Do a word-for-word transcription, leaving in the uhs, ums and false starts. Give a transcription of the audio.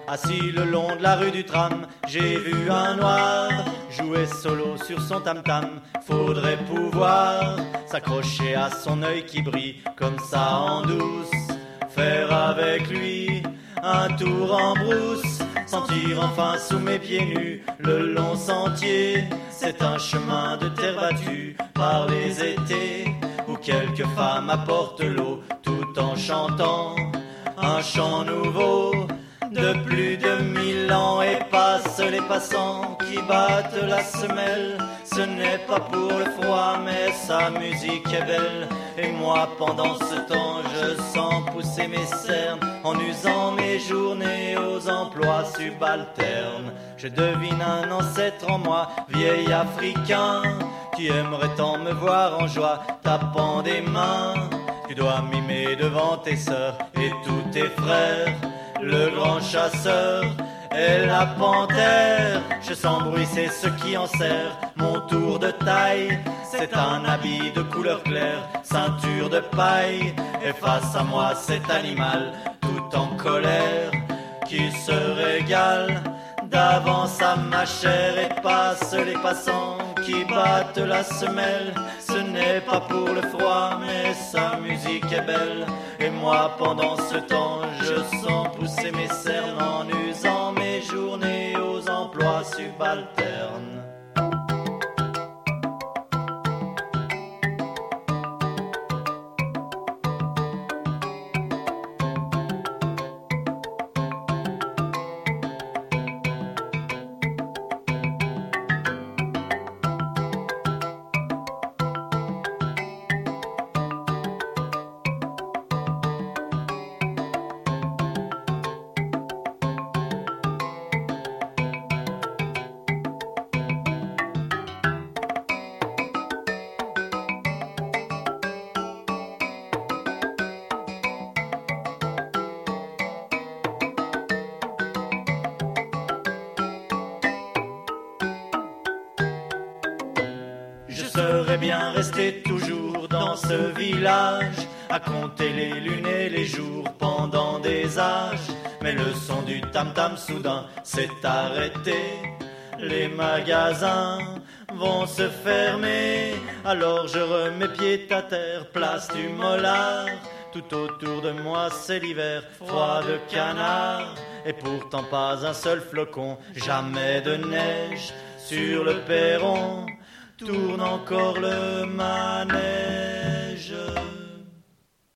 Assis le long de la rue du tram, j'ai vu un noir jouer solo sur son tam-tam. Faudrait pouvoir s'accrocher à son œil qui brille comme ça en douce. Faire avec lui un tour en brousse, sentir enfin sous mes pieds nus le long sentier. C'est un chemin de terre battue par les étés, où quelques femmes apportent l'eau tout en chantant un chant nouveau de plus de mille ans. Et passent les passants qui battent la semelle. Ce n'est pas pour le froid mais sa musique est belle. Et moi pendant ce temps je sens pousser mes cernes, en usant mes journées aux emplois subalternes. Je devine un ancêtre en moi, vieil africain, qui aimerait tant me voir en joie, tapant des mains. Tu dois mimer devant tes sœurs et tous tes frères. Le grand chasseur et la panthère. Je sens bruit, c'est ce qui en sert mon tour de taille. C'est un habit de couleur claire, ceinture de paille. Et face à moi cet animal tout en colère, qui se régale d'avance à ma chair. Et passe les passants qui battent la semelle. Ce n'est pas pour le froid mais sa musique est belle. Et moi pendant ce temps je sens pousser mes cernes, en usant mes journées aux emplois subalternes. Je serais bien resté toujours dans ce village, à compter les lunes et les jours pendant des âges. Mais le son du tam-tam soudain s'est arrêté. Les magasins vont se fermer. Alors je remets pied à terre, place du Mollard. Tout autour de moi c'est l'hiver, froid de canard. Et pourtant pas un seul flocon, jamais de neige sur le perron. Tourne encore le manège.